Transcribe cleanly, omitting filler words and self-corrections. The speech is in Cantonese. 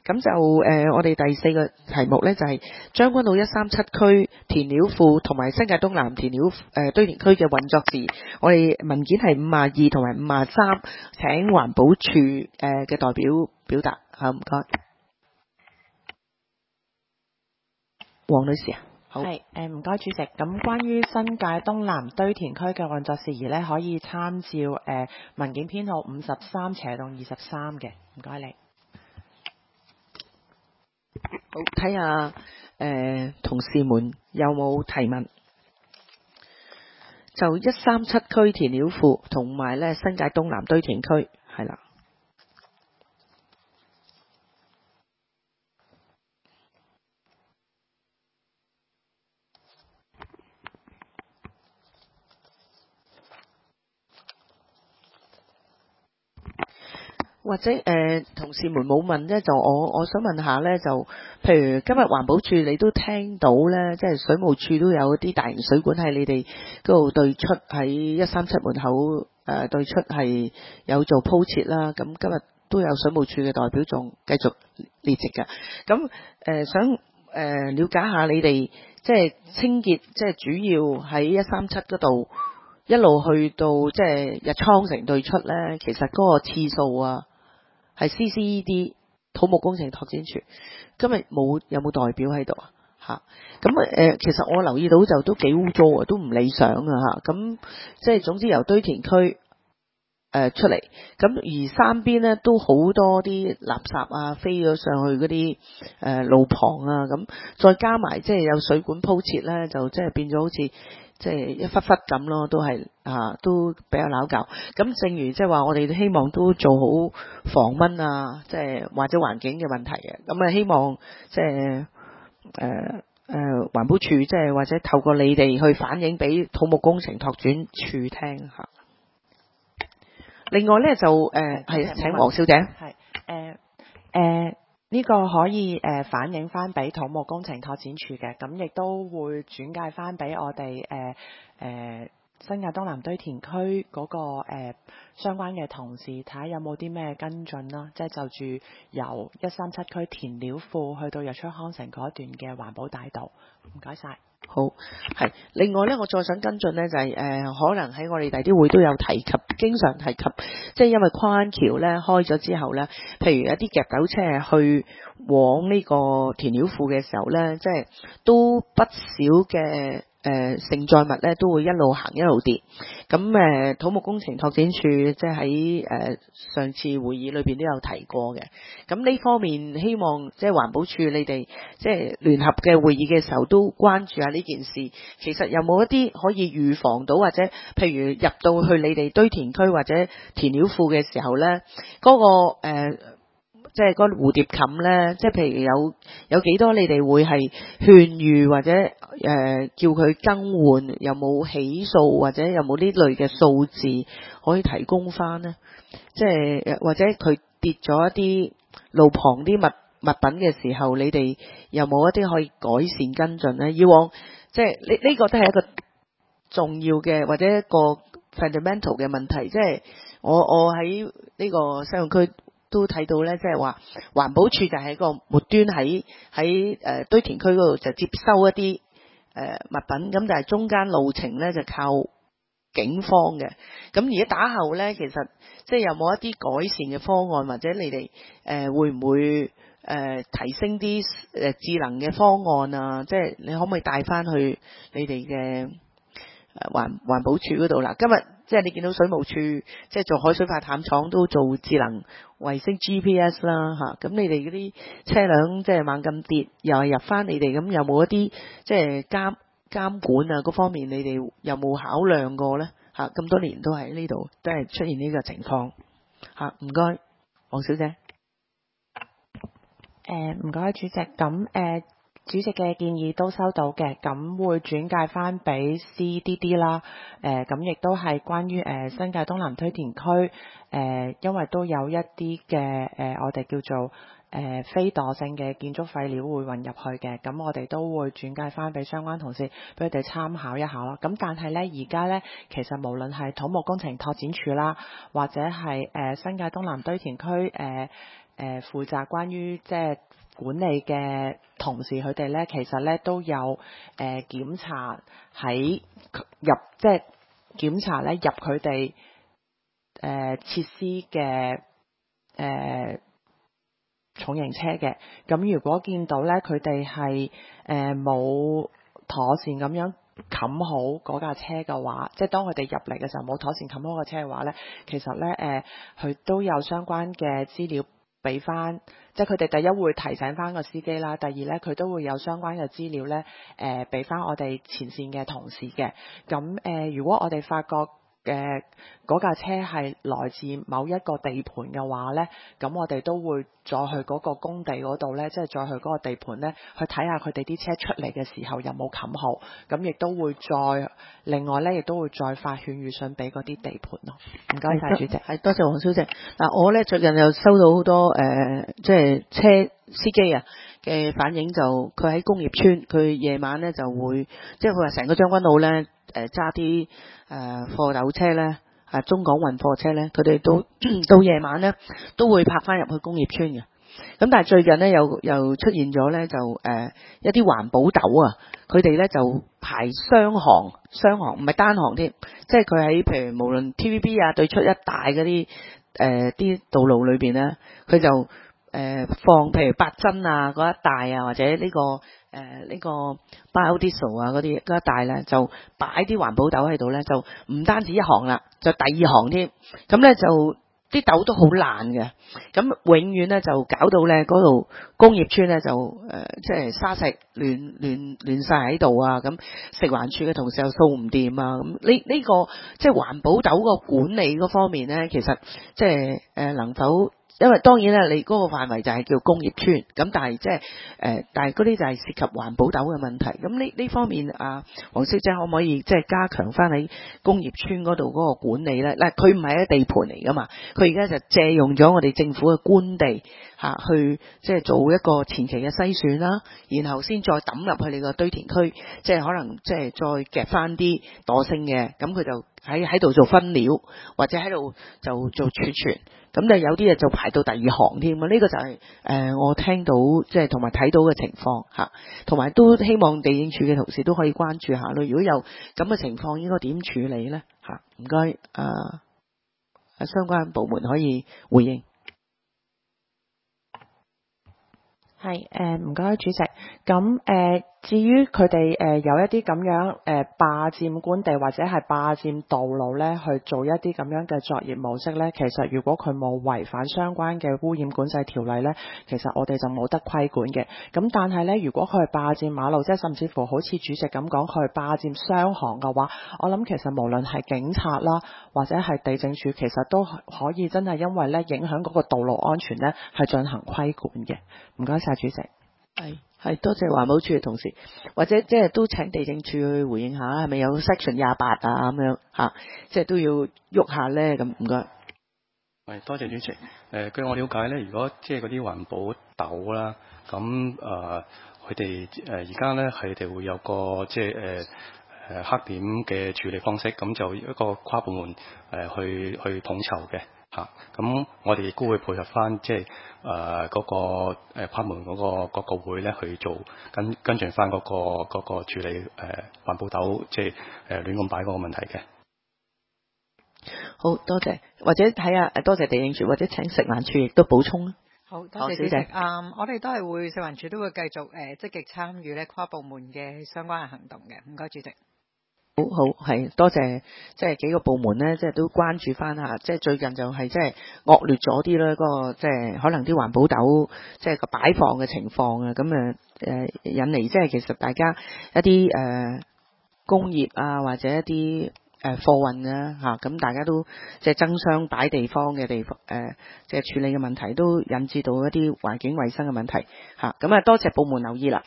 咁就我哋第4個題目呢，就係將軍澳137區填料庫同埋新界東南填料堆填區嘅運作時，我哋文件係52同埋53，請環保署嘅代表表達嚇，唔該。黃女士啊，好。 係唔該主席。咁關於新界東南堆填區嘅運作事宜呢，可以參照文件編號53/23嘅，唔該你。 好，睇下同事們有冇提問。就137區填料庫同埋咧新界東南堆填區係啦。或者同事們冇問咧，就我想問下咧，就譬如今日環保署你都聽到咧，即係水務署都有啲大型水管喺你哋嗰度對出喺137門口對出係有做鋪設啦。咁今日都有水務署嘅代表仲繼續列席嘅。咁想了解下你哋即係清潔，即係主要喺137嗰度一路去到即係日倉城對出咧，其實嗰個次數啊。係 CCED 土木工程拓展署，今日有冇代表喺度啊？嚇，咁其實我留意到就都幾污糟啊，都唔理想啊嚇。咁即係總之由堆填區出嚟，咁而三邊呢都好多啲垃圾啊飛咗上去嗰啲路旁啊，咁再加埋即係有水管鋪設咧，就即係變咗好似即係一忽忽咁咯，都係都比較拗教。咁正如即係話，我哋希望都做好防蚊啊，即係或者環境嘅問題嘅。咁希望即係環保署即係或者透過你哋去反映俾土木工程拓展處聽下。另外咧就係請黃小姐。 係呢個可以反映翻俾土木工程拓展處嘅，咁亦都會轉介翻俾我哋新界東南堆填區嗰個相關嘅同事睇下有冇啲咩跟進啦，即係就住由137區填料庫去到日出康城嗰一段嘅環保大道。唔該晒。 好，係。另外咧，我再想跟進咧，就係可能喺我哋第啲會都有提及，經常提及，即係因為跨橋咧開咗之後咧，譬如一啲夾斗車去往呢個填料庫嘅時候咧，即係都不少嘅承載物咧都會一路行一路跌。咁土木工程拓展處即係喺上次會議裏邊都有提過嘅。咁呢方面希望即係環保署你哋即係聯合嘅會議嘅時候都關注下呢件事。其實有冇一啲可以預防到，或者譬如入到去你哋堆填區或者填料庫嘅時候咧，嗰個即係嗰蝴蝶冚咧，即係譬如有幾多你哋會係勸喻或者叫佢更換，有冇起數或者有冇呢類嘅數字可以提供翻呢？即係或者佢跌咗一啲路旁啲物品嘅時候，你哋有冇一啲可以改善跟進呢？以往即係呢個都係一個重要嘅或者一個 fundamental 嘅問題，即係我喺呢個西貢區都睇到咧，即係話環保署就係一個末端喺堆填區嗰度就接收一啲物品，咁但係中間路程咧就靠警方嘅。咁而家打後咧，其實即係有冇一啲改善嘅方案，或者你哋會唔會提升啲智能嘅方案啊？即係你可唔可以帶翻去你哋嘅環保署嗰度啦？今日即係你見到水務署即係做海水化淡廠都做智能衛星 GPS 啦嚇，咁你哋嗰啲車輛即係猛咁跌，又係入翻你哋，咁有冇一啲即係監管啊嗰方面，你哋有冇考量過呢？嚇，咁多年都喺呢度都係出現呢個情況嚇。唔該，黃小姐。 唔該主席，咁主席嘅建議都收到嘅，咁會轉介翻俾 CDD 啦。咁亦都係關於新界東南堆填區，因為都有一啲嘅我哋叫做非惰性嘅建築廢料會運入去嘅，咁我哋都會轉介翻俾相關同事，俾佢哋參考一下咯。咁但係呢，而家呢，其實無論係土木工程拓展署啦，或者係新界東南堆填區負責關於即係管理嘅同事，佢哋咧其實咧都有檢查喺入即係檢查咧入佢哋設施嘅重型車嘅。咁如果見到咧佢哋係冇妥善咁樣冚好嗰架車嘅話，即係當佢哋入嚟嘅時候冇妥善冚好個車嘅話咧，其實咧佢都有相關嘅資料俾翻，即係佢哋第一會提醒翻個司機啦，第二咧佢都會有相關嘅資料咧俾翻我哋前線嘅同事嘅。咁如果我哋發覺嗰架車係來自某一個地盤嘅話咧，咁我哋都會再去嗰個工地嗰度咧，即係再去嗰個地盤咧，去睇下佢哋啲車出嚟嘅時候有冇冚好，咁亦都會再另外咧，亦都會再發勸喻信俾嗰啲地盤咯。唔該晒主席， 係多謝黃小姐。嗱，我咧最近又收到好多即係車司機啊嘅反映，就佢喺工業村，佢夜晚咧就會，即係佢話成個將軍澳咧揸啲貨斗車咧，中港運貨車咧，佢哋都到夜晚咧都會泊翻入去工業村嘅。咁但係最近咧又出現咗咧，就一啲環保斗啊，佢哋咧就排雙行唔係單行添，即係佢喺譬如無論 TVB 啊對出一帶嗰啲啲道路裏邊咧，佢就放譬如八珍啊嗰一帶啊，或者呢個 biodiesel 啊嗰一帶咧，就擺啲環保斗喺度咧，就唔單止一行啦，就第二行添。咁咧就啲斗都好爛嘅，咁永遠咧就搞到咧嗰度工業村咧就即係沙石亂晒喺度啊！咁食環署嘅同事又掃唔掂啊！咁呢個即係環保斗個管理嗰方面咧，其實即係能否？因為當然啦，你嗰個範圍就係叫工業村，咁但係即係但係嗰啲就係涉及環保斗嘅問題。咁呢方面黃小姐可唔可以即係加強翻喺工業村嗰度嗰個管理咧？嗱，佢唔係一地盤嚟噶嘛，佢而家就借用咗我哋政府嘅官地去即係做一個前期嘅篩選啦，然後先再抌入去你個堆填區，即係可能即係再夾翻啲惰性嘅，咁佢就喺度做分料，或者喺度就做儲存。咁就有啲嘢就排到第二行添啊！呢個就係我聽到即係同埋睇到嘅情況嚇，同埋都希望地政署嘅同事都可以關注下咯。如果有咁嘅情況，應該點處理咧嚇？唔該相關部門可以回應。 係唔該主席。咁至於佢哋有一啲咁樣霸佔官地或者係霸佔道路咧，去做一啲咁樣嘅作業模式咧，其實如果佢冇違反相關嘅污染管制條例咧，其實我哋就冇得規管嘅。咁但係咧，如果佢係霸佔馬路，即係甚至乎好似主席咁講，佢係霸佔雙行嘅話，我諗其實無論係警察啦，或者係地政署，其實都可以真係因為咧影響嗰個道路安全咧，係進行規管嘅。唔該晒主席。 係多謝環保署嘅同事，或者即係都請地政署去回應下，係咪有 section 28咁樣即係都要喐下咧？咁唔該。 係多謝主席。據我了解咧，如果即係嗰啲環保斗啦，咁佢哋而家咧佢哋會有個即係黑點嘅處理方式，咁就一個跨部門去統籌嘅。咁我哋亦都會配合翻，即係嗰個跨門嗰個會咧去做跟進翻嗰個處理環保斗，即係亂咁擺嗰個問題嘅。 好多謝，或者睇下多謝地政署，或者請食環署亦都補充啦。 好多謝主席。我哋都係會食環署都會繼續積極參與咧跨部門嘅相關嘅行動嘅。唔該主席。 好係多謝，即係幾個部門咧，即係都關注翻下，即係最近就係即係惡劣咗啲啦，嗰個即係可能啲環保斗即係個擺放嘅情況啊，咁引嚟即係其實大家一啲工業啊或者一啲貨運啊咁大家都即係爭相擺地方嘅地方即係處理嘅問題，都引致到一啲環境衛生嘅問題咁多謝部門留意啦。